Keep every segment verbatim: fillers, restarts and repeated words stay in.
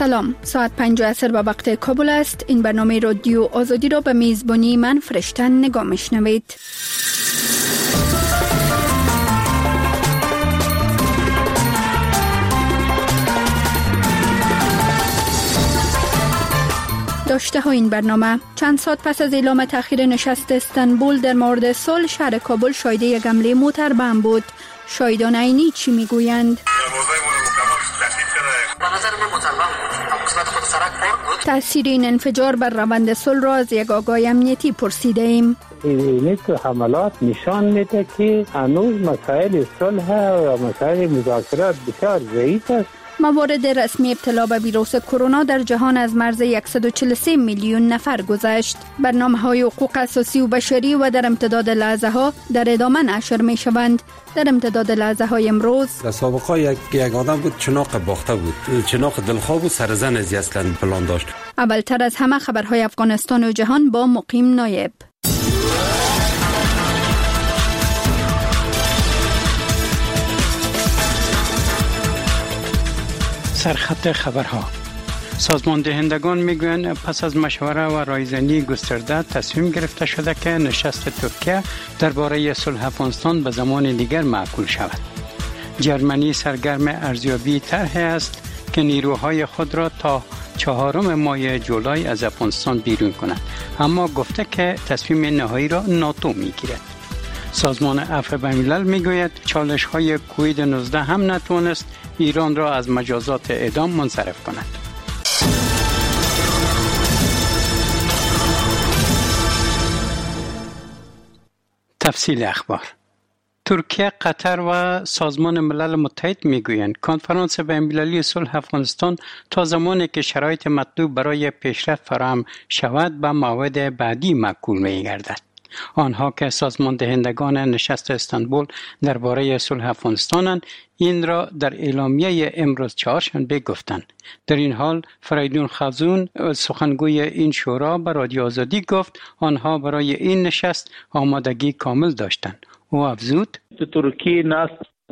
سلام، ساعت پنج عصر به وقت کابل است. این برنامه رادیو آزادی را به میزبانی من فرشتن نگاه میشنوید. داشته ها این برنامه: چند ساعت پس از اعلام تأخیر نشست استانبول در مورد صلح، شهر کابل شاهد یک حمله موتر بم بود. شاهدان عینی چی میگویند؟ تأثیر این انفجار بر روند صلح را از یک آگاه امنیتی پرسیده ایم. این حملات نشان میده که هنوز مسائل صلح و مسائل مذاکرات بسیار ضعیف است. موارد رسمی ابتلا به ویروس کرونا در جهان از مرز صد و چهل و سه میلیون نفر گذشت. برنامه‌های حقوق اساسی و بشری و در امتداد لحظه ها در ادامه نشر می شوند. در امتداد لحظه های امروز در سابقه یک یک آدم بود، چناق باخته بود، چناق دلخواه بود، سرزن از اصلا پلان داشت. اولتر از همه خبرهای افغانستان و جهان با مقیم نایب. سرخط خبرها. سازمان دهندگان میگویند پس از مشوره و رایزنی گسترده تصمیم گرفته شده که نشست ترکیه درباره صلح افغانستان به زمان دیگر معقول شود. جرمنی سرگرم ارزیابی طرحی است که نیروهای خود را تا چهارم ماه جولای از افغانستان بیرون کند، اما گفته که تصمیم نهایی را ناتو میگیرد. سازمان عفو بین‌الملل میگوید چالش های کووید نوزده هم نتوانست ایران را از مجازات اعدام منصرف کند. تفصیل اخبار. ترکیه، قطر و سازمان ملل متحد میگویند کنفرانس بین‌المللی صلح افغانستان تا زمانی که شرایط مطلوب برای پیشرفت فراهم شود به موعد بعدی معقول می‌گردد. آنها که سازمان دهندگان نشست استانبول درباره صلح افغانستانند، این را در اعلامیه امروز چهارشنبه گفتند. در این حال فریدون خزون، سخنگوی این شورا، به رادیو آزادی گفت آنها برای این نشست آمادگی کامل داشتند. او افزود: ترکیه نست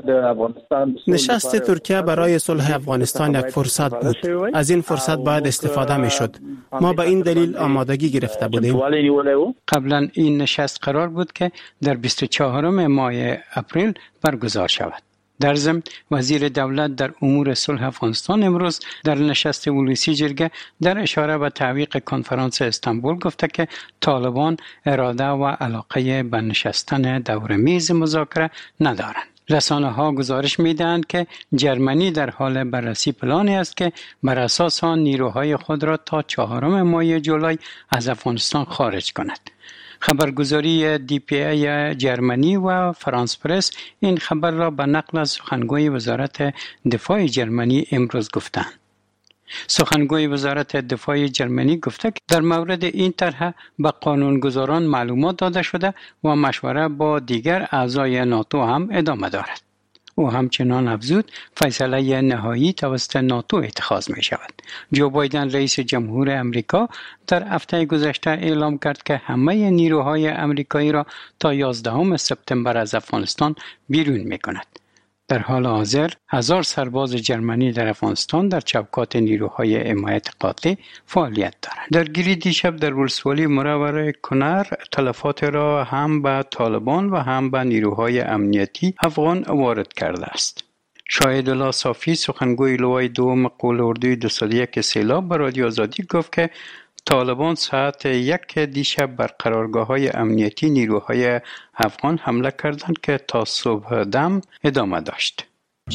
نشست ترکیه برای صلح افغانستان یک فرصت بود. از این فرصت باید استفاده می شد. ما به این دلیل آمادگی گرفته بودیم. قبلا این نشست قرار بود که در بیست و چهارم ماه اپریل برگزار شود. در ضمن وزیر دولت در امور صلح افغانستان امروز در نشست ولوسی جرگه در اشاره به تعویق کنفرانس استانبول گفته که طالبان اراده و علاقه به نشستن دور میز مذاکره ندارند. رسانه ها گزارش میدهند که جرمنی در حال بررسی پلانی است که بر اساس آن نیروهای خود را تا چهارم ماه جولای از افغانستان خارج کند. خبرگزاری دی پی ای جرمنی و فرانس پرس این خبر را به نقل از سخنگوی وزارت دفاع جرمنی امروز گفتند. سخنگوی وزارت دفاع جرمنی گفته که در مورد این طرح به قانونگذاران معلومات داده شده و مشوره با دیگر اعضای ناتو هم ادامه دارد. او همچنان افزود فیصله نهایی توسط ناتو اتخاذ می شود. جو بایدن رئیس جمهور امریکا در هفته گذشته اعلام کرد که همه نیروهای امریکایی را تا یازدهم سپتامبر از افغانستان بیرون می کند. در حال حاضر هزار سرباز جرمنی در افغانستان در چوکات نیروهای حمایت قاطع فعالیت دارند. درگیری دیشب در ولسوالی مرور کنر تلفات را هم به طالبان و هم به نیروهای امنیتی افغان وارد کرده است. شاهد الله صافی، سخنگوی لوای دوم قول اردوی دو سال یک سیلاب، به رادیو آزادی گفت که طالبان ساعت یک دیشب بر قرارگاه‌های امنیتی نیروهای افغان حمله کردند که تا صبح دم ادامه داشت.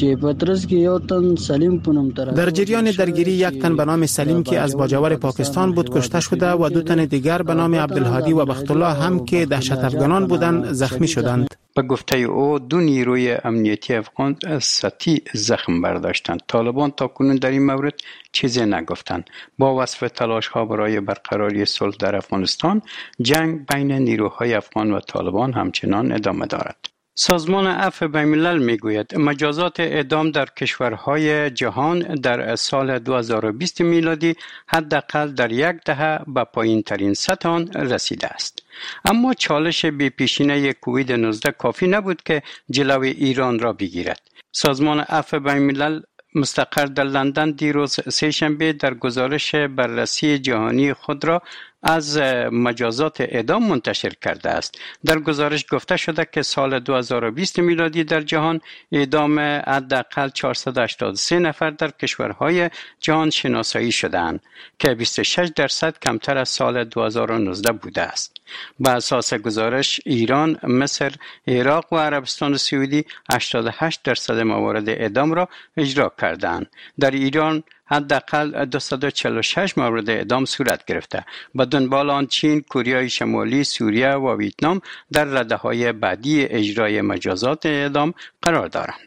در جریان درگیری یک تن به نام سلیم که از باجوار پاکستان بود کشته شده و دو تن دیگر به نام عبدالهادی و بختالله هم که دهشت افغانان بودند زخمی شدند. به گفته او دو نیروی امنیتی افغان سطحی زخم برداشتند. طالبان تاکنون در این مورد چیزی نگفتند. با وصف تلاش ها برای برقراری صلح در افغانستان، جنگ بین نیروهای افغان و طالبان همچنان ادامه دارد. سازمان عفو بین‌الملل میگوید مجازات اعدام در کشورهای جهان در سال دو هزار و بیست میلادی حداقل در یک دهه به پایین ترین سطح آن رسیده است. اما چالش بی‌پیشینه کووید نوزده کافی نبود که جلوی ایران را بگیرد. سازمان عفو بین‌الملل مستقر در لندن دیروز سه‌شنبه در گزارش بررسی جهانی خود را از مجازات اعدام منتشر کرده است. در گزارش گفته شده که سال دو هزار و بیست میلادی در جهان اعدام حداقل چهارصد و هشتاد و سه نفر در کشورهای جهان شناسایی شدند که بیست و شش درصد کمتر از سال دو هزار و نوزده بوده است. به اساس گزارش ایران، مصر، عراق و عربستان سعودی هشتاد و هشت درصد موارد اعدام را اجرا کردند. در ایران حداقل دویست و چهل و شش مورد اعدام صورت گرفته. به دنبال آن چین، کره شمالی، سوریه و ویتنام در رده‌های بعدی اجرای مجازات اعدام قرار دارند.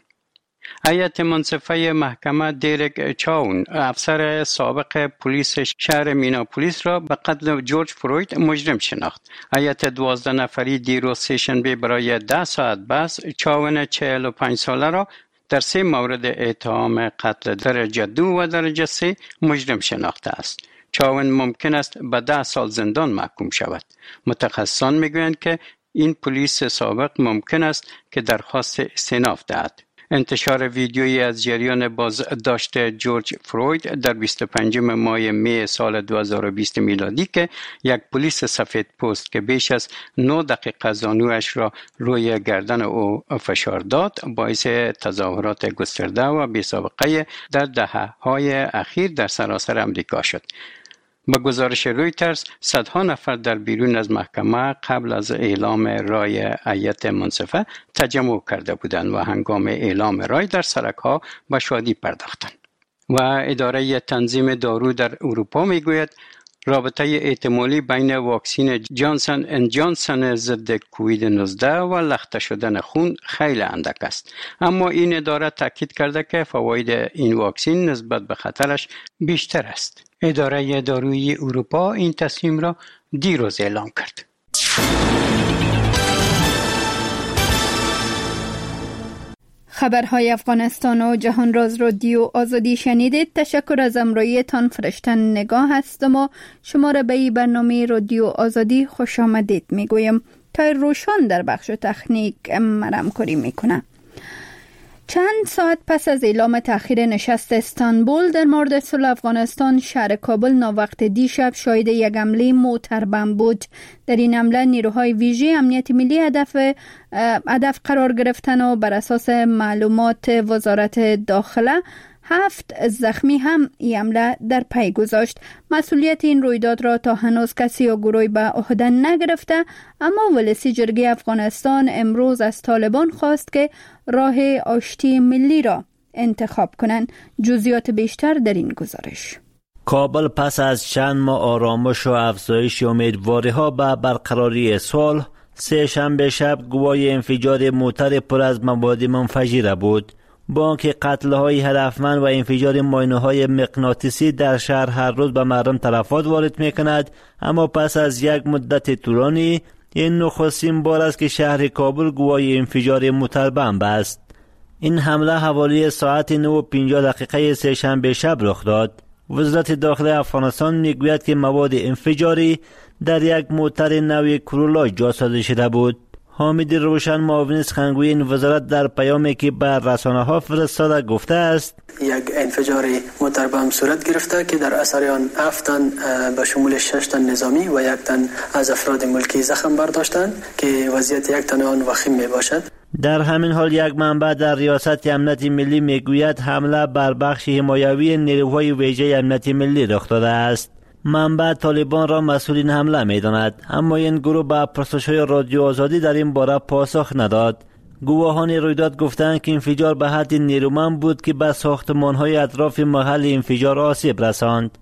هیئت منصفه محکمه دیرک چاون، افسر سابق پلیس شهر میناپولیس را به قتل جورج فروید مجرم شناخت. هیئت دوازده نفری دیروز سه‌شنبه برای ده ساعت بحث چاون چهل و پنج ساله را در سه مورد اتهام قتل درجه دو و درجه سه مجرم شناخته است. چاون ممکن است به ده سال زندان محکوم شود. متخصصان میگویند که این پلیس سابق ممکن است که درخواست استئناف دهد. انتشار ویدیویی از جریان بازداشت جورج فروید در بیست و پنجم ماه می سال دو هزار و بیست میلادی که یک پلیس سفید پوست که بیش از نه دقیقه زانویش را روی گردن او فشار داد باعث تظاهرات گسترده و بی‌سابقه در دهه‌های اخیر در سراسر امریکا شد. با گزارش رویترز، صدها نفر در بیرون از محکمه قبل از اعلام رای هیئت منصفه تجمع کرده بودند و هنگام اعلام رای در سرک‌ها به شادی پرداختند. و اداره تنظیم دارو در اروپا میگوید رابطه احتمالی بین واکسن جانسن اند جانسن ضد کووید نوزده و لخته شدن خون خیلی اندک است. اما این اداره تاکید کرده که فواید این واکسن نسبت به خطرش بیشتر است. اداره دارویی اروپا این تصمیم را دیروز اعلام کرد. خبرهای افغانستان و جهان راز رادیو آزادی شنیدید. تشکر از همراهیتان. فرشتن نگاه هستم و شما را به این برنامه رادیو آزادی خوش آمدید میگویم. تا روشان در بخش تکنیک همکاری میکنه. چند ساعت پس از اعلام تأخیر نشست استانبول در مورد صلح افغانستان، شهر کابل ناوقت دیشب شاهد یک حمله موتر بم بود. در این حمله نیروهای ویژه امنیت ملی هدف هدف قرار گرفتن و بر اساس معلومات وزارت داخله هفت زخمی هم این حمله در پی گذاشت. مسئولیت این رویداد را تا هنوز کسی یا گروهی به عهده نگرفته، اما ولسی جرگه افغانستان امروز از طالبان خواست که راه آشتی ملی را انتخاب کنند. جزئیات بیشتر در این گزارش. کابل پس از چند ماه آرامش و افزایش امیدواری‌ها به برقراری صلح، سه شنبه شب گواه انفجار موتر پر از مواد منفجره بود. بانک قتل‌های هدفمند و انفجار ماینه‌های مغناطیسی در شهر هر روز به مردم تلفات وارد می‌کند، اما پس از یک مدت طولانی این نخستین بار است که شهر کابل گواه انفجار موتر بمب است. این حمله حوالی ساعت نه و پنجاه دقیقه سه شنبه شب رخ داد. وزارت داخله افغانستان میگوید که مواد انفجاری در یک موتر نوع کرولا جاسازی شده بود. حامد روشن معاون سخنگوی این وزارت در پیامی که به رسانه‌ها فرستاده گفته است یک انفجار موتر بم صورت گرفته که در اثر آن هفت تن به شمول شش تن نظامی و یک تن از افراد ملکی زخم برداشتند که وضعیت یک تن آن وخیم می باشد. در همین حال یک منبع در ریاست امنیت ملی میگوید حمله بر بخش حمایوی نیروهای ویژه امنیت ملی رخ داده است. منبع طالبان را مسئول این حمله می‌داند، اما این گروه به پرسش‌های رادیو آزادی در این باره پاسخ نداد. گواهان رویداد گفتند که انفجار به حد نیرومند بود که به ساختمان‌های اطراف محل انفجار آسیب رساند.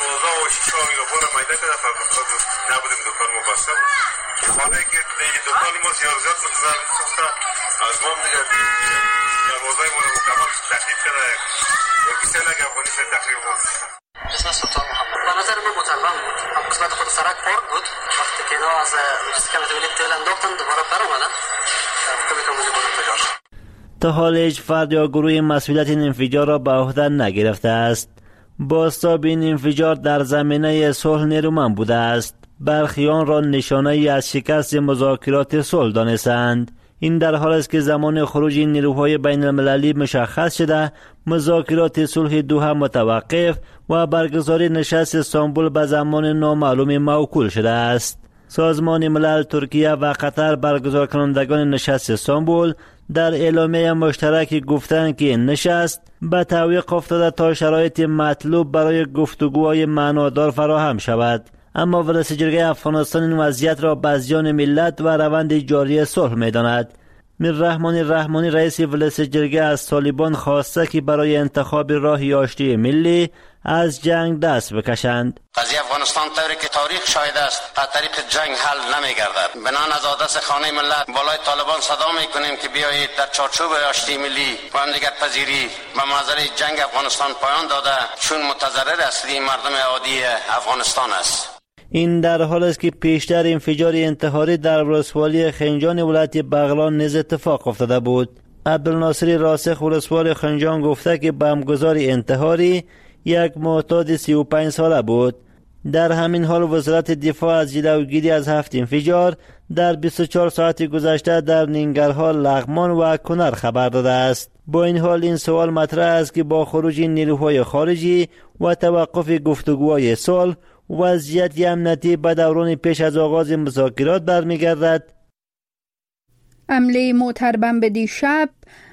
اسم سلطان محمد به نظر من متربم بود. هم قسمت خود سرک پارک بود. وقتی که اینا از مسکن تولید تیل انداختن دوباره پر اومدن. کمی کمی بود انفجار. تا حال هیچ فرد یا گروه مسئولیت این انفجار را به عهده نگرفته است. بازتاب این انفجار در زمینه صلح نیرومند بوده است. برخی آن را نشانه از شکست مذاکرات صلح دانستند. این در حال است که زمان خروج این نیروهای بین المللی مشخص شده، مذاکرات صلح دوحه متوقف و برگزاری نشست استانبول به زمان نامعلوم موکول شده است. سازمان ملل، ترکیه و قطر برگزار کنندگان نشست استانبول در اعلامیه مشترک گفتند که این نشست به تعویق افتاده تا شرایط مطلوب برای گفتگوهای معنادار فراهم شود. اما ولایت جرگه افغانستان این وضعیت را به زیان ملت و روند جاری صلح می‌داند. میر رحمانی رحمانی رئیس ولایت جرگه از طالبان خواسته که برای انتخاب راهی آشتی ملی از جنگ دست بکشند. قضیه افغانستان طوری که تاریخ شاهد است از طریق جنگ حل نمی‌گردد. بنان از آدرس خانه ملت بالای طالبان صدا می‌کنیم که بیایید در چارچوب آشتی ملی و همدیگر پذیری و معضل جنگ افغانستان پایان داده، چون متضرر اصلی مردم عادی افغانستان است. این در حال است که پیشتر انفجار انتحاری در ولسوالی خنجان ولایت بغلان نیز اتفاق افتاده بود. عبدالناصر راسخ ولسوال خنجان گفته که بمبگذار انتحاری یک معتاد سی و پنج ساله بود. در همین حال وزارت دفاع از جلوگیری از هفت انفجار در بیست و چهار ساعت گذشته در ننگرهار، لغمان و کنر خبر داده است. با این حال این سوال مطرح است که با خروج نیروهای خارجی و توقف گفتگوهای صلح، وضعیت امنیتی به دوران پیش از آغاز مذاکرات برمیگردد. حمله موتر بمب دیشب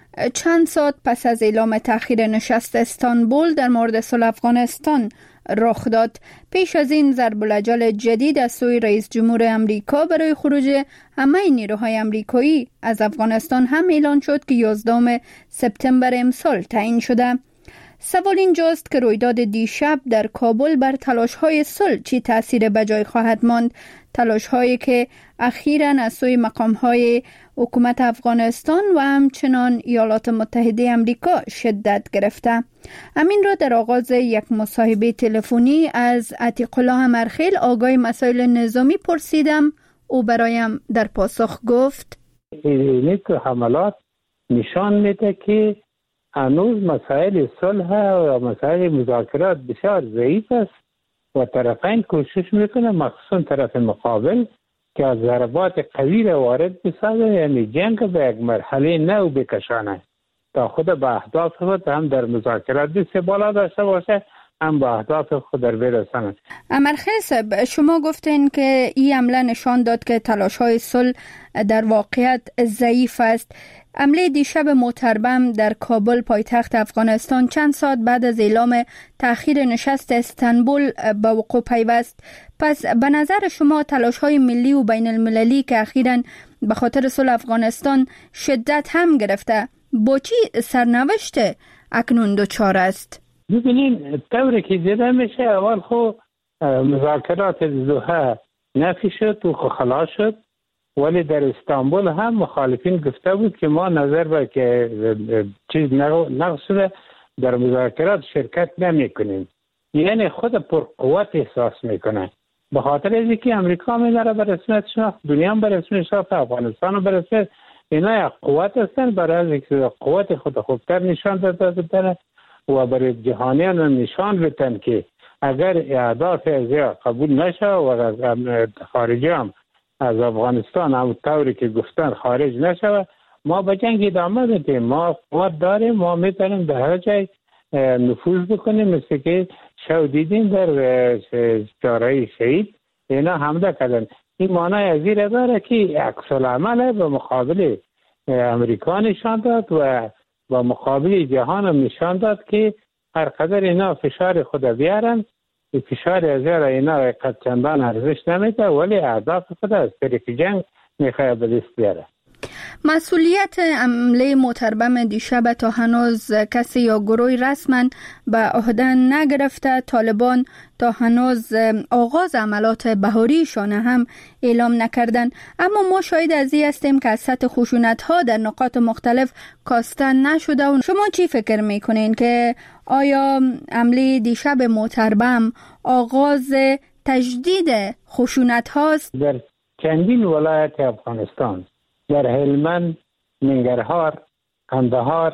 چند ساعت پس از اعلام تأخیر نشست استانبول در مورد صلح افغانستان رخ داد. پیش از این ضرب الاجل جدید از سوی رئیس جمهور امریکا برای خروج همه نیروهای امریکایی از افغانستان هم اعلان شد که یازدهم سپتامبر امسال تعیین شده. سوال اینجاست که رویداد دیشب در کابل بر تلاش‌های صلح چی تأثیر به جای خواهد ماند؟ تلاش‌هایی که اخیراً از سوی مقام‌های حکومت افغانستان و همچنان ایالات متحده آمریکا شدت گرفته. همین را در آغاز یک مصاحبه تلفنی از عتیق الله امرخیل، آگاه مسائل نظامی، پرسیدم. او برایم در پاسخ گفت: این حملات نشان میده که هنوز مسائل صلح و مسائل مذاکرات بسیار ضعیف است و طرفین کوشش میکنه، مخصوصا طرف مقابل، که از ضربات قوی را وارد بسازه، یعنی جنگ به یک مرحله نو بکشانه تا خود به اهداف خود هم در مذاکرات دست بالا داشته باشه، هم به اهداف خود در برساند. امرخیل صاحب، شما گفتین که این حمله نشان داد که تلاش‌های صلح در واقعیت ضعیف است. حمله دیشب موتر بمب در کابل پایتخت افغانستان چند ساعت بعد از اعلام تأخیر نشست استانبول به وقوع پیوست. پس به نظر شما تلاش‌های ملی و بین المللی که اخیراً به خاطر صلح افغانستان شدت هم گرفته، با چی سرنوشت اکنون دچار است؟ ببینین طوری که دیده میشه، اول خو مذاکرات دوحه نفی شد و خلاص شد، ولی در استانبول هم مخالفین گفته بود که ما نظر به که چیز نقص شده در مذاکرات شرکت نمی کنیم. یعنی خود پر قوت احساس میکنه، به خاطر از اینکه امریکا میداره به رسمیت شناخت، دنیا به رسمیت شناخت، افغانستان به رسمیت، اینا یک قوت هستن، برای اینکه قوت خود خوبتر نشان داده بودن و برای جهانیان نشان بدن که اگر اهداف از قبول نشه و از خارجی هم از افغانستان هم طوری که گفتن خارج نشه، ما به جنگ ادامه بدیم. ما قوت داریم، ما میتونیم در هر جای نفوذ بکنیم، مثل که شو دیدیم در چهارراه شهید اینا حمله کردن. این معنی از این داره که عکس العمل به مقابل امریکا نشان داد و با مقابل جهان هم نشان داد که هر قدر اینا فشار خود بیارن، فشار از اینا قد چندان ارزش نمیده، ولی اهداف خود از طریق جنگ میخواه به دست بیاره. مسئولیت حمله موتر بمب دیشب تا هنوز کسی یا گروهی رسما به عهده نگرفته. طالبان تا هنوز آغاز عملات بهاریشان هم اعلام نکردن، اما ما شاهد از این هستیم که از سطح خشونت ها در نقاط مختلف کاسته نشده. و شما چی فکر میکنین که آیا حمله دیشب موتر بمب آغاز تجدید خشونت هاست؟ در چندین ولایت افغانستان، در هلمند، ننگرهار، قندهار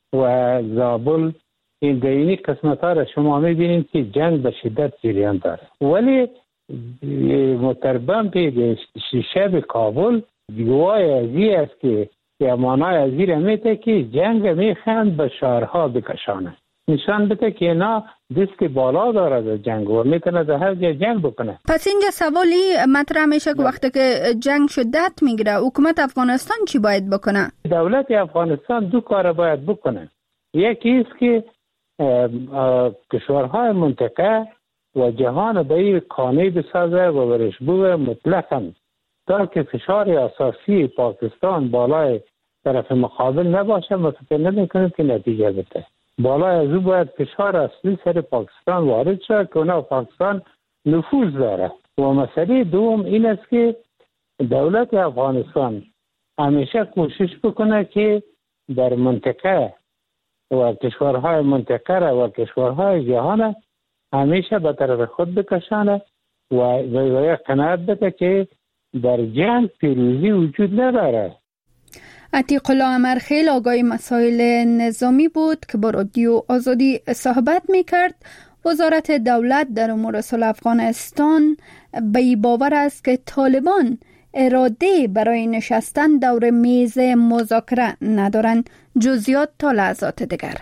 و زابل، این دینی قسمت ها را شما میبینید که جنگ به شدت جریان داره، ولی موتر بمب شب کابل گواه ازی است که یا مانای از این میته که جنگ میخند به شهرها بکشانه، نشان بده که اینا دیسک بالا داره در جنگ و میتونه در هر جای جنگ بکنه. پس اینجا سوالی مطرح میشه که وقتی که جنگ شدت میگیره حکومت افغانستان چی باید بکنه؟ دولت افغانستان دو کار باید بکنه. یکی است که کشورهای منطقه و جهان به این قانع بسازه و برش بوه مطلقاً تا که فشار اساسی پاکستان بالای طرف مقابل نباشه. ما فکر نمی‌کنیم که نتیجه بده. بالای از او باید فشار اصلی سر پاکستان وارد شد که اونا پاکستان نفوذ داره. و مسئله دوم این است که دولت افغانستان همیشه کوشش بکنه که در منطقه و کشورهای منطقه و کشورهای جهان همیشه به طرف خود بکشانه و و قناعت بده که در جنگ پیروزی وجود نداره. عتیق الله امرخیل آگاه مسائل نظامی بود که با رادیو آزادی صحبت میکرد. وزارت دولت در امور صلح افغانستان به این باور است که طالبان اراده برای نشستن دور میز مذاکره ندارند. جزئیات تا لحظات دیگر.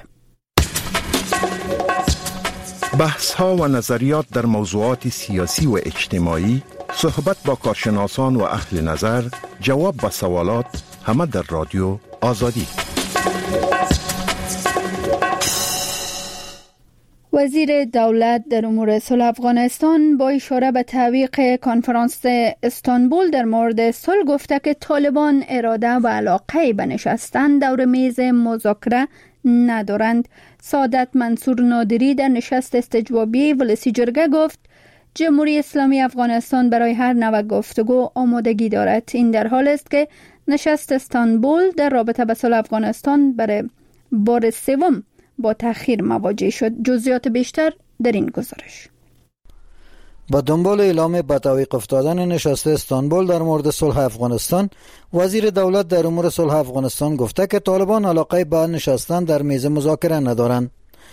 بحث ها و نظریات در موضوعات سیاسی و اجتماعی، صحبت با کارشناسان و اهل نظر، جواب به سوالات، همه در رادیو آزادی. وزیر دولت در امور صلح افغانستان با اشاره به تعویق کنفرانس استانبول در مورد صلح گفته که طالبان اراده و علاقه به نشستن دور میز مذاکره ندارند. سعادت منصور نادری در نشست استجوابی ولسی جرگه گفت جمهوری اسلامی افغانستان برای هر نوع گفتگو آمادگی دارد. این در حال است که نشست استانبول در رابطه به صلح افغانستان برای بار سوم با تأخیر مواجه شد. جزئیات بیشتر در این گزارش. با دنبال اعلام به تعویق افتادن نشست استانبول در مورد صلح افغانستان، وزیر دولت در امور صلح افغانستان گفته که طالبان علاقه به نشستن در میز مذاکره ندارند.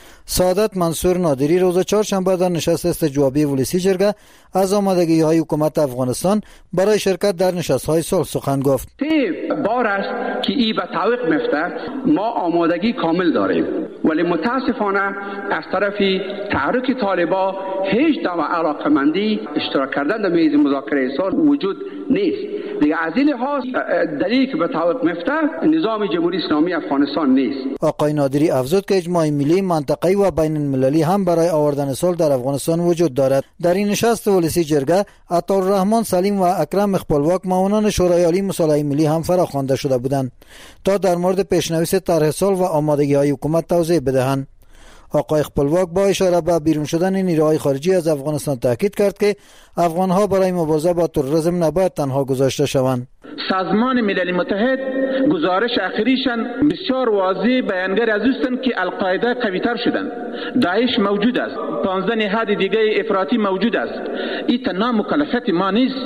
سعادت منصور نادری روز چهارشنبه در نشست استجوابی ولسی جرگه از آمادگی های حکومت افغانستان برای شرکت در نشست های صلح سخن گفت. بار است که ای به تعویق میفته. ما آمادگی کامل داریم، ولی متاسفانه از طرف تحریک طالبا هیچ نوع علاقمندی اشتراک کردن در میز مذاکره صلح وجود نیست. دیگه از این لحاظ دلیلی که به تعویق میفته نظام جمهوری اسلامی افغانستان نیست. آقای نادری افزود که اجماع ملی، منطقه‌ای و بین المللی هم برای آوردن صلح در افغانستان وجود دارد. در این نشست ولسی جرگه عطاالرحمن سلیم و اکرم خپلواک معاونان شورای عالی مصالحه ملی هم فراخوانده شده بودند تا در مورد پیشنویس طرح صلح و آمادگی‌های حکومت توضیح بدهند. آقای خپلواک با اشاره به بیرون شدن نیروهای خارجی از افغانستان تاکید کرد که افغانها برای مبارزه با تروریسم نباید تنها گذاشته شوند. سازمان ملل متحد گزارش اخیریشان بسیار واضح بیانگر از اوستند که القاعده قوی‌تر شدند. داعش موجود است. پانزده نهاد دیگه افراطی موجود است. این تنها مکلفیت ما نیست.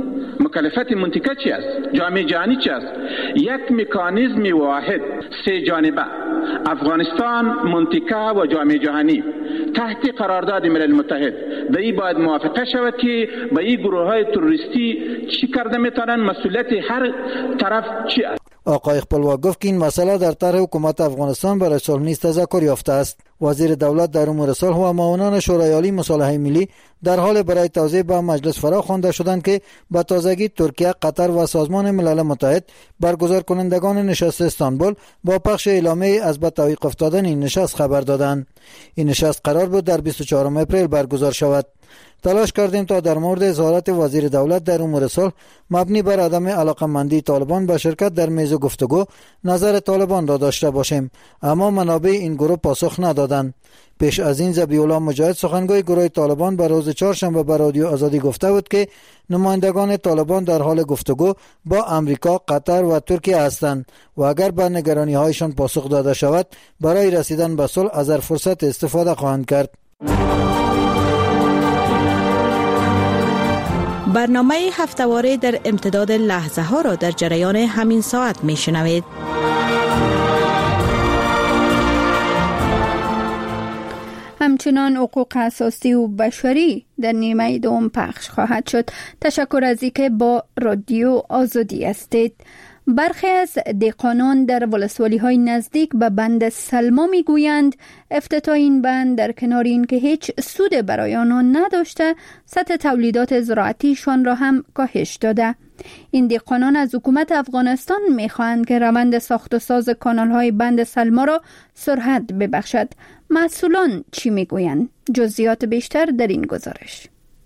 مکلفیت منطقه چی است؟ جامعه جهانی چی است؟ یک مکانیزم واحد سه جانبه، افغانستان، منطقه و جامعه جهانی تحت قرارداد ملل متحد به این باید موافقه شود که به این گروه های تروریستی چی کرده میتونن، مسئولیت هر طرف چی است. آقای خپلواک گفت که این مسئله در طرح حکومت افغانستان برای صلح نیز تذکر یافته است. وزیر دولت در امور صلح و معاونان شورای عالی مصالحه ملی در حال برای توضیح به مجلس فراخوانده شدند که به تازگی ترکیه، قطر و سازمان ملل متحد برگزار کنندگان نشست استانبول با پخش اعلامیه از به تعویق افتادن این نشست خبر دادند. این نشست قرار بود در بیست و چهارم اپریل برگزار شود. تلاش کردیم تا در مورد اظهارات وزیر دولت در امور صلح مبنی بر عدم علاقمندی طالبان به شرکت در میز گفتگو نظر طالبان را داشته باشیم، اما منابع این گروه پاسخ ندادند. پیش از این ذبیح الله مجاهد سخنگوی گروه طالبان به روز چهارشنبه به رادیو آزادی گفته بود که نمایندگان طالبان در حال گفتگو با امریکا، قطر و ترکیه هستند و اگر به نگرانی هایشان پاسخ داده شود برای رسیدن به صلح از هر فرصت استفاده خواهند کرد. برنامه هفته‌واره در امتداد لحظه ها را در جریان همین ساعت می شنوید. همچنان حقوق اساسی و بشری در نیمه دوم پخش خواهد شد. تشکر از اینکه با رادیو آزادی هستید. برخی از دهقانان در ولسوالی‌های نزدیک به بند سلما می‌گویند افتتاح این بند در کنار اینکه هیچ سود برای آنان نداشته، سطح تولیدات زراعتیشان را هم کاهش داده. این دهقانان از حکومت افغانستان می‌خواهند که روند ساخت و ساز کانال‌های بند سلما را سرعت ببخشد. مسئولان چی می‌گویند؟ جزئیات بیشتر در این گزارش.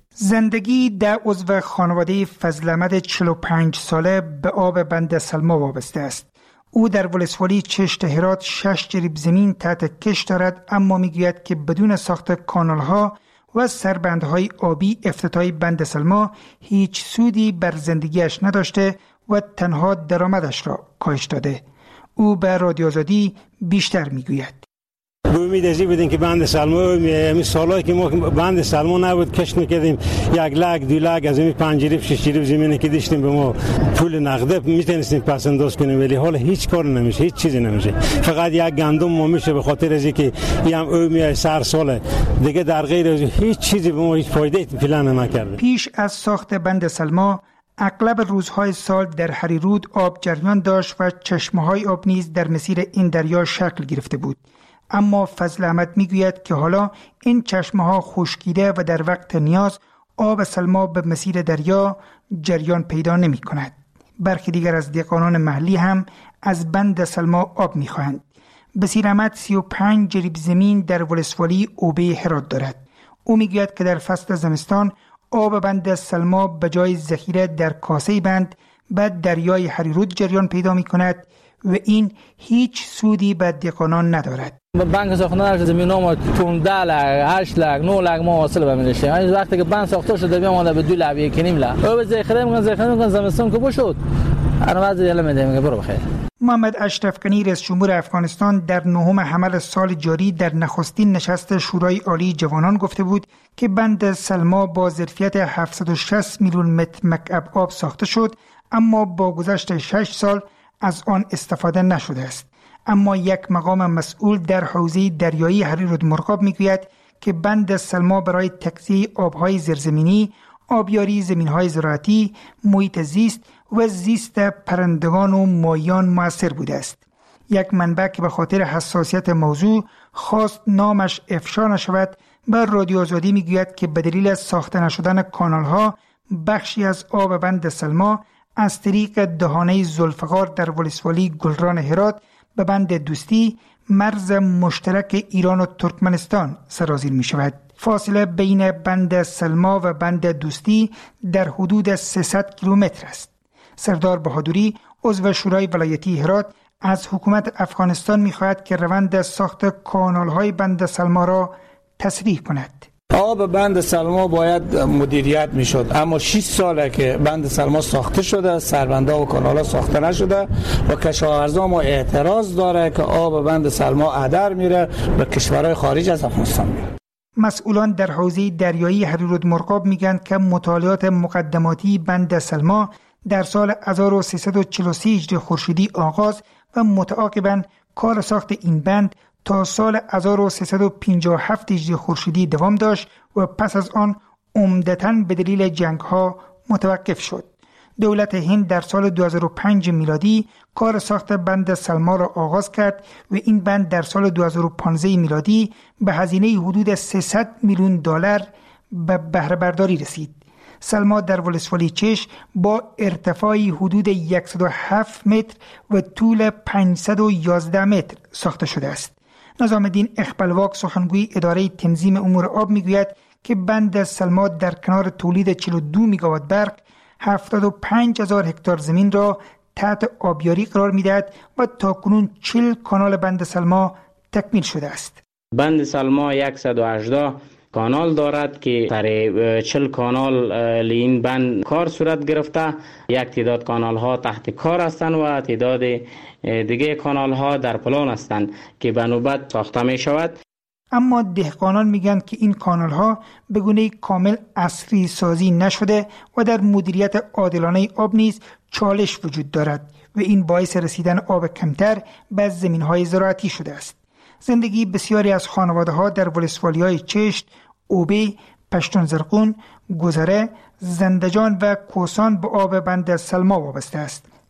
زندگی در عضو خانواده فضل احمد چهل و پنج ساله به آب بند سلما وابسته است. او در ولسوالی چشت هرات شش جریب زمین تحت کش دارد، اما میگوید که بدون ساخت کانال‌ها و سربندهای آبی افتتاح بند سلما هیچ سودی بر زندگیش نداشته و تنها درآمدش را کاهش داده. او به رادیو آزادی بیشتر میگوید. به امید ازی بودیم که بند سلما می سالایی که ما بند سلما نبود کشت میکردیم یک لاک دو لاک از این پنج جریب شش جریب زمینی که داشتیم به ما پول نقده میتونستیم پس انداز کنیم، ولی حالا هیچ کار نمیشه، هیچ چیزی نمیشه. فقط یک گندم ما میشه به خاطر از اینکه هم او میای سر ساله دیگه، در غیر از هیچ چیزی به ما هیچ فایده پلان نکرده. پیش از ساخت بند سلما اغلب روزهای سال در هریرود آب جریان داشت و چشمه‌های آب نیز در مسیر این دریا شکل گرفته بود. اما فضل احمد میگوید که حالا این چشمه‌ها خشکیده و در وقت نیاز آب سلما به مسیر دریا جریان پیدا نمی کند. برخی دیگر از دهقانان محلی هم از بند سلما آب می خواهند. بصیر احمد سی و پنج جریب زمین در ولسوالی اوبه هرات دارد. او میگوید که در فصل زمستان آب بند سلما به جای ذخیره در کاسه بند به دریای هریرود جریان پیدا می کند و این هیچ سودی به دهقانان ندارد. بند ساختن زمین ها ما پانزده لک، هشت لک، نه لک ما حاصل بمیرشیم. این وقتی که بند ساخته شده بیام آمده به دو لک، یک نیم لک. او به ذخیره میگن ذخیره میگن زمستون که بشود. انا بعضی یله میده میگه برو بخیر. محمد اشرف غنی رئیس جمهور افغانستان در نهم حمل سال جاری در نخستین نشست شورای عالی جوانان گفته بود که بند سلما با ظرفیت هفتصد و شصت میلیون متر مکعب آب ساخته شد، اما با گذشت شش سال از آن استفاده نشده است. اما یک مقام مسئول در حوزه دریایی هریرود مرغاب میگوید که بند سلما برای تغذیه آبهای زیرزمینی، آبیاری زمینهای زراعتی، محیط زیست و زیست پرندگان و ماهیان مؤثر بوده است. یک منبع که به خاطر حساسیت موضوع خواست نامش افشا نشود به رادیو آزادی میگوید که به دلیل ساخته نشدن کانال‌ها بخشی از آب بند سلما از طریق دهانه ذوالفقار در ولسوالی گلران هرات به بند دوستی، مرز مشترک ایران و ترکمنستان سرازیر می شود. فاصله بین بند سلما و بند دوستی در حدود سیصد کیلومتر است. سردار بهادری عضو شورای ولایتی هرات از حکومت افغانستان می خواهد که روند ساخت کانال‌های بند سلما را تسریع کند. آب بند سلما باید مدیریت می شد، اما شش ساله که بند سلما ساخته شده، سربندها و کانال‌ها ساخته نشده و کشاورزا ما اعتراض داره که آب بند سلما هدر میره به کشورهای خارج از افغانستان میره. مسئولان در حوزه دریایی هریرود مرغاب میگن که مطالعات مقدماتی بند سلما در سال هزار و سیصد و چهل و سه هجری خورشیدی آغاز و متعاقباً کار ساخت این بند تا سال هزار و سیصد و پنجاه و هفت هجری خورشیدی دوام داشت و پس از آن عمدتاً به دلیل جنگ‌ها متوقف شد. دولت هند در سال دو هزار و پنج میلادی کار ساخت بند سلما را آغاز کرد و این بند در سال دو هزار و پانزده میلادی به هزینه حدود سیصد میلیون دلار به بهره برداری رسید. سلما در ولسوالی چش با ارتفاعی حدود صد و هفت متر و طول پانصد و یازده متر ساخته شده است. نظام الدین اخبلواک سخنگوی اداره تنظیم امور آب میگوید که بند سلما در کنار تولید چهل و دو میگاوات برق هفتاد و پنج هزار هکتار زمین را تحت آبیاری قرار میدهد و تاکنون چهل کانال بند سلما تکمیل شده است. بند سلما صد و هجده کانال دارد که سر چهل کانال این بند کار صورت گرفته. یک تعداد کانال ها تحت کار هستند و تعداد دیگه کانال ها در پلان هستند که به نوبت ساخته می شود. اما دهقانان میگن که این کانال ها به گونه کامل عصری سازی نشده و در مدیریت عادلانه آب نیز چالش وجود دارد و این باعث رسیدن آب کمتر به زمین های زراعتی شده است. زندگی بسیاری از خانواده ها در ولسوالی های چشت، اوبه، پشتون زرقون، گذره، زندجان و کوسان به آب بند سلما وابسته است.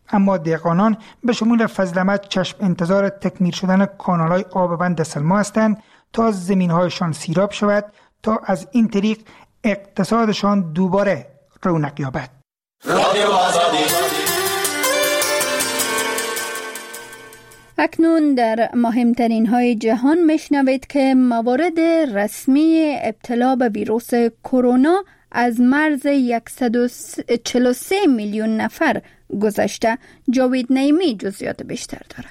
اما دهقانان به شمول فضل احمد چشم انتظار تکمیل شدن کانال‌های آب بند سلما هستند تا زمین‌هایشان سیراب شود تا از این طریق اقتصادشان دوباره رونق یابد. اکنون در مهمترین های جهان میشنوید که موارد رسمی ابتلا به ویروس کرونا از مرز صد و چهل و سه میلیون نفر گذشته. جاوید نعیمی جزئیات بیشتر داره.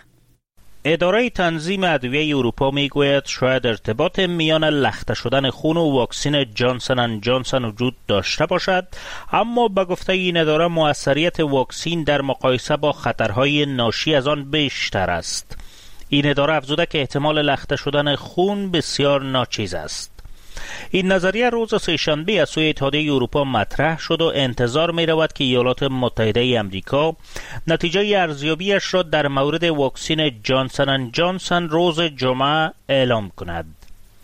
اداره تنظیم ادویه اروپا میگوید شاید ارتباط میان لخته شدن خون و واکسن جانسن اند جانسن وجود داشته باشد، اما به گفته این اداره موثریت واکسن در مقایسه با خطرهای ناشی از آن بیشتر است. این اداره افزوده که احتمال لخته شدن خون بسیار ناچیز است. این نظریه روز سه‌شنبه از سوی اتحادیه اروپا مطرح شد و انتظار می رود که ایالات متحده آمریکا نتیجه ارزیابیش را در مورد واکسن جانسن اند جانسن روز جمعه اعلام کند.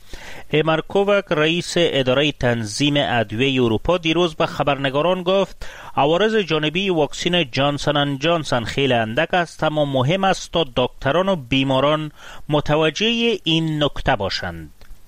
ایمر کووک رئیس اداره تنظیم ادویه اروپا دیروز به خبرنگاران گفت عوارض جانبی واکسن جانسن اند جانسن خیلی اندک است، اما مهم است تا دکتران و بیماران متوجه این نکته باشند.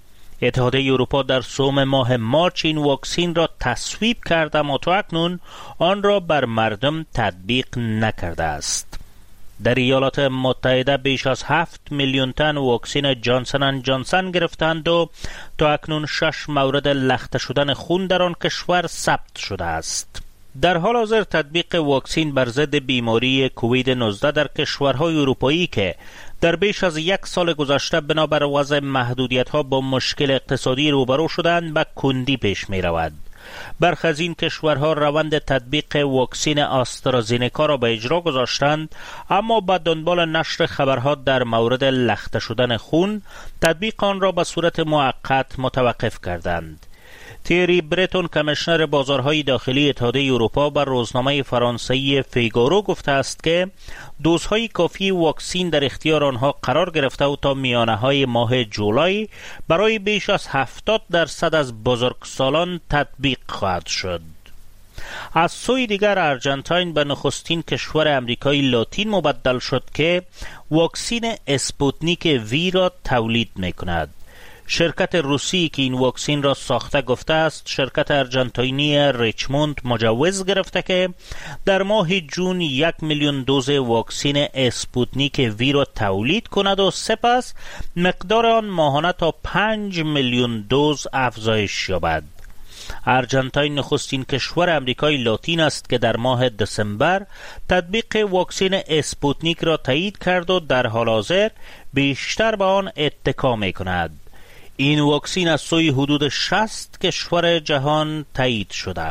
اتحادیه اروپا در سوم ماه مارچ این واکسن را تصویب کرده اما تا اکنون آن را بر مردم تطبیق نکرده است. در ایالات متحده بیش از هفت میلیون تن واکسن جانسن اند جانسن گرفتند و تا اکنون شش مورد لخته شدن خون در آن کشور ثبت شده است. در حال حاضر تطبیق واکسن بر ضد بیماری کووید نوزده در کشورهای اروپایی که در بیش از یک سال گذشته بنابر وضع محدودیت‌ها با مشکل اقتصادی روبرو شدند به کندی پیش می رود. برخی از این کشورها روند تطبیق واکسن آسترازینکا را به اجرا گذاشتند، اما به دنبال نشر خبرها در مورد لخته شدن خون تطبیق آن را به صورت موقت متوقف کردند. تیری برتون کمیشنر بازارهای داخلی اتحادیه اروپا بر روزنامه فرانسوی فیگارو گفته است که دوزهای کافی واکسن در اختیار آنها قرار گرفته و تا میانه های ماه جولای برای بیش از هفتاد درصد از بزرگسالان تطبیق خواهد شد. از سوی دیگر ارجنتاین به نخستین کشور امریکای لاتین مبدل شد که واکسن اسپوتنیک وی را تولید می کند. شرکت روسی که این واکسن را ساخته گفته است شرکت ارجنتاینی ریچموند مجوز گرفته که در ماه جون یک میلیون دوز واکسن اسپوتنیک وی را تولید کند و سپس مقدار آن ماهانه تا پنج میلیون دوز افزایش یابد. ارجنتاین نخستین کشور امریکای لاتین است که در ماه دسامبر تطبیق واکسن اسپوتنیک را تایید کرد و در حال حاضر بیشتر به آن اتکا می کند. این واکسن از سوی حدود شصت کشور جهان تایید شده.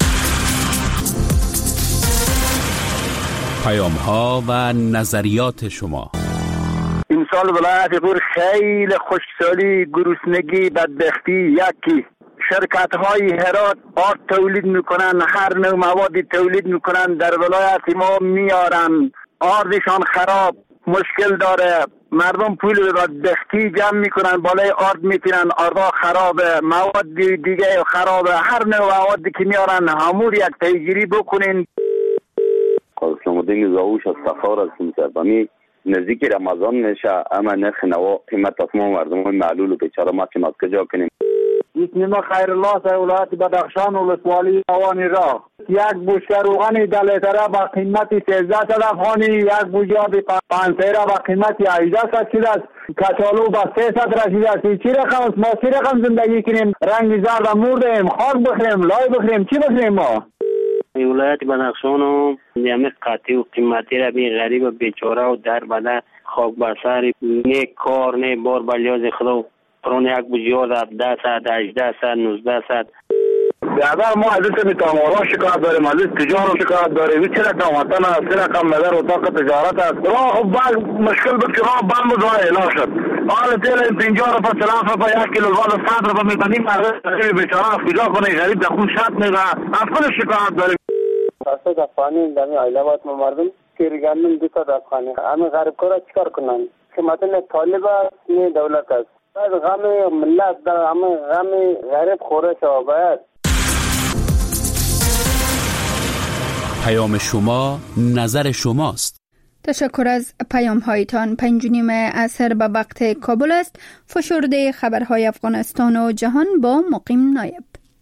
پیام ها و نظریات شما. امسال ولایت غور خیلی خشکسالی، گرسنگی، بدبختی یکی. شرکت های هرات آرد تولید میکنن، هر نوع موادی تولید میکنن، در ولایت ما میارن، آردشان خراب، مشکل داره. مردم پول بدبختی جمع میکنن، بالای آرد میتونن، آردا خرابه، مواد دیگه خرابه، هر نوع موادی که میارن همور یک تیگیری بکنین. قاسم الدین زاوش از سفار از سربانی نزدیک رمضان میشه، اما نرخ نوا قیمت از ما مردم های معلول و بیچاره ما که کجا کنیم. اسم خیر الله از ولایت بدخشان ولسوالی اوانی راه. یک بشکه روغن دو لیتره با قیمت سیزده صد افغانی، یک بوجه پنج لیتره با قیمت هجده صد شده است. کچالو با سیصد رسیده است. چی رقم است؟ ما چی رقم زندگی کنیم؟ رنگ زرد مردیم، خاک بخریم، لای بخریم، چی بخریم ما؟ ولایت بدخشان و یعنی قطعی و قیمتی را بی غریب و بیچاره و در بده خاک بساری نه کار نه بار بلیاز خدا پرون یک بجیاد هفده صد هجده صد نوزده صد. اگر ما از این تامارا شکایت داریم، از این تجارت شکایت داریم، این چه رقم وطن است، چه رقم نظر اتاق تجارت است. راه خب بعد مشکل بود که راه بند بود راه اعلان شد. حال تیل این پنجاه روپا چلاف روپا یک کیلو بعد صد روپا میکنیم، مردم بیچاره را کجا کنه؟ غریب در خون شد میگه، از خود شکایت داریم. صد افغانی در این علاوات ما مردم کیرگندم دو صد افغانی. همه غریب کارا چیکار کنن؟ که مثلا طالب است نه دولت است. غم ملت در همه غم غریب خوره شو باید. پیام شما نظر شماست. تشکر از پیام هایتان. پنج و نیم عصر به وقت کابل است. فشرده خبرهای افغانستان و جهان با مقیم نایب.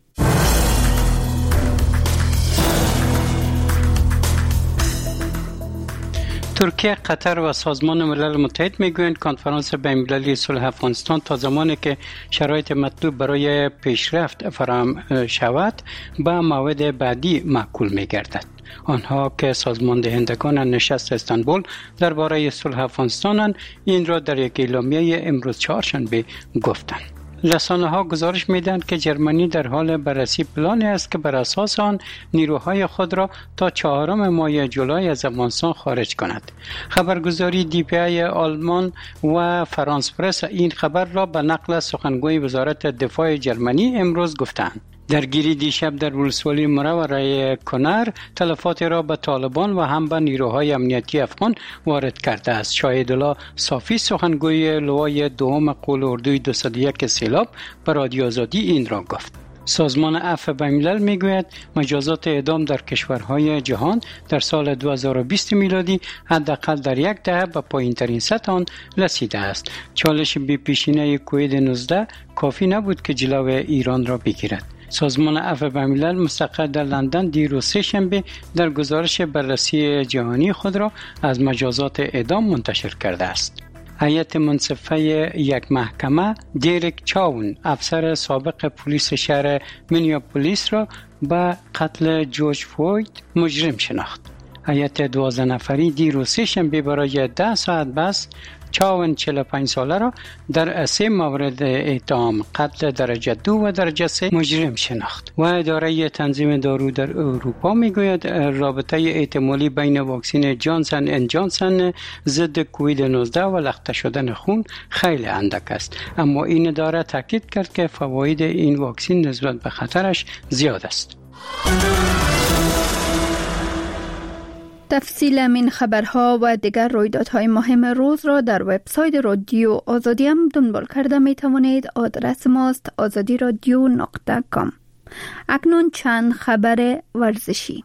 ترکیه، قطر و سازمان ملل متحد میگویند کنفرانس بین‌المللی صلح افغانستان تا زمانی که شرایط مطلوب برای پیشرفت فراهم شود به موعد بعدی معقول میگردد. آنها که سازمان دهندگان نشست استانبول درباره صلح افغانستان این را در یک اعلامیه امروز چهارشنبه گفتند. رسانه ها گزارش میدهند که جرمنی در حال بررسی پلانی است که بر اساس آن نیروهای خود را تا چهارم ماه جولای از افغانستان خارج کند. خبرگزاری دی پی آی آلمان و فرانس پرس این خبر را به نقل سخنگوی وزارت دفاع جرمنی امروز گفتند. درگیری دیشب در ولسوالی مره و رای کنر تلفات را به طالبان و هم به نیروهای امنیتی افغان وارد کرده است. شاهدالله صافی سخنگوی لوای دوم قول اردوی دویست و یک سیلاب به رادیو آزادی این را گفت. سازمان عفو بین‌الملل میگوید مجازات اعدام در کشورهای جهان در سال دو هزار و بیست میلادی حداقل در یک دهه به پایین‌ترین سطح آن رسیده است. چالش بی پیشینه کووید نوزده کافی نبود که جلو ایران را بگیرد. سازمان عفو بین‌الملل مستقر در لندن دیروز سه شنبه در گزارش بررسی جهانی خود را از مجازات اعدام منتشر کرده است. هیئت منصفه یک محکمه دیرک چاون، افسر سابق پلیس شهر مینیاپولیس را به قتل جورج فلوید مجرم شناخت. هیئت دوازده نفری دیروز سه شنبه برای ده ساعت بس چاون چهل و پنج ساله را در سه مورد اتهام قتل درجه دو و درجه سه مجرم شناخت. و اداره تنظیم دارو در اروپا میگوید رابطه احتمالی بین واکسن جانسن اند جانسن ضد کووید نوزده و لخته شدن خون خیلی اندک است، اما این اداره تاکید کرد که فواید این واکسن نسبت به خطرش زیاد است. تفصیل این خبرها و دیگر رویدادهای مهم روز را در وبسایت رادیو آزادی هم دنبال کرده می توانید. آدرس ماست آزادی رادیو نقطه کام. اکنون چند خبر ورزشی.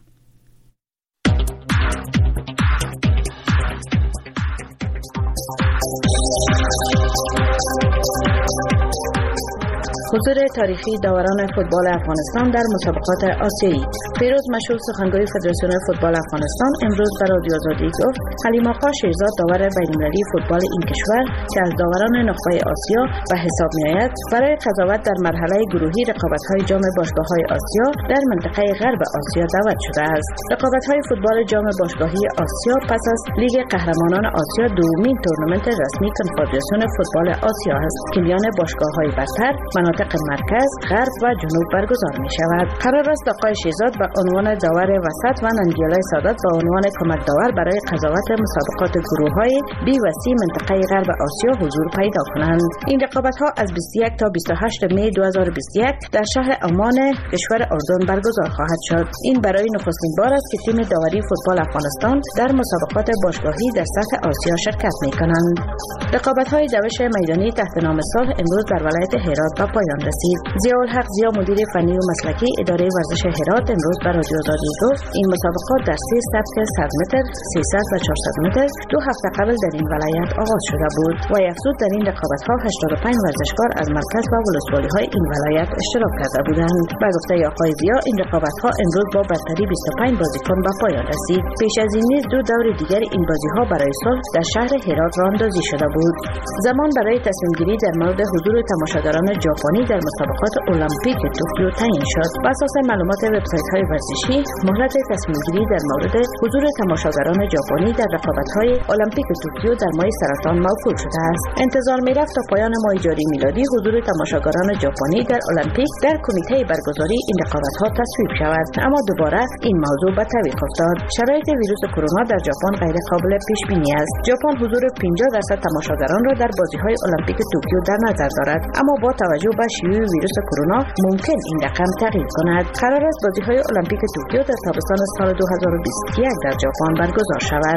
حضور تاریخی داوران فوتبال افغانستان در مسابقات آسیایی. فیروز مشهور سخنگوی فدراسیون فوتبال افغانستان امروز به رادیو آزادی گفت حلیم آقا شیرزاد داور بین‌المللی فوتبال این کشور که از داوران نخبه آسیا به حساب می‌آید برای قضاوت در مرحله گروهی رقابت‌های جام باشگاه‌های آسیا در منطقه غرب آسیا دعوت شده است. رقابت‌های فوتبال جام باشگاهی آسیا پس از لیگ قهرمانان آسیا دومین تورنمنت رسمی کنفدراسیون فوتبال آسیا است که میان باشگاه‌های برتر مناطق مرکز، غرب و جنوب برگزار می شود. قرار است آقای شیرزاد به عنوان داور وسط و ننگیالای سادات به عنوان کمک داور برای قضاوت مسابقات گروه‌های بی و سی منطقه غرب آسیا حضور پیدا کنند. این رقابت‌ها از بیست و یک تا بیست و هشت می دو هزار و بیست و یک در شهر عمان کشور اردن برگزار خواهد شد. این برای نخستین بار است که تیم داوری فوتبال افغانستان در مسابقات باشگاهی در سطح آسیا شرکت می کنند. رقابت‌های دوش میدانی تحت نام صلح امروز در ولایت هرات به پایان رسید. ضیاءالحق ضیا مدیر فنی و مسلکی اداره ورزش هرات امروز به رادیو آزادی گفت این مسابقات در سه سبک صد متر، سیصد و چهارصد متر دو هفته قبل در این ولایت آغاز شده بود و افزود در این رقابت‌ها هشتاد و پنج ورزشکار از مرکز و ولسوالی‌های این ولایت اشتراک کرده بودند. به گفته آقای ضیا این رقابت‌ها امروز با برتری بیست و پنج بازیکن به پایان رسید. پیش از این نیز دو دور دیگر این بازی‌ها برای صلح در شهر هرات راه‌اندازی شده بود. زمان برای تصمیم گیری در مورد حضور تماشاگران ژاپنی در مسابقات المپیک توکیو تعیین شد. بر اساس معلومات وبسایت‌های ورزشی، مهلت تصمیم گیری در مورد حضور تماشاگران ژاپنی در رقابت‌های المپیک توکیو در ماه سرطان موکول شده است. انتظار می‌رفت تا پایان ماه جاری میلادی حضور تماشاگران ژاپنی در المپیک در کمیته برگزاری این رقابت‌ها تصویب شود، اما دوباره این موضوع به تعویق افتاد. شرایط ویروس کرونا در ژاپن غیر قابل پیش بینی است. ژاپن حضور پنجاه درصد تماشاگران را در بازی‌های المپیک توکیو در نظر دارد، اما با توجه به شیوع ویروس کرونا ممکن این رقم تغییر کند. قرار است بازی‌های المپیک توکیو در تابستان سال دو هزار و بیست و یک در ژاپن برگزار شود.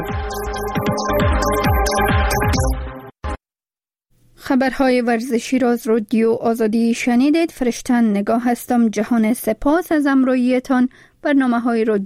خبرهای ورزشی را از رادیو آزادی شنیدید. فرشتن نگاه هستم. جهان سپاس از همراهیتان. برنامه‌های رادیو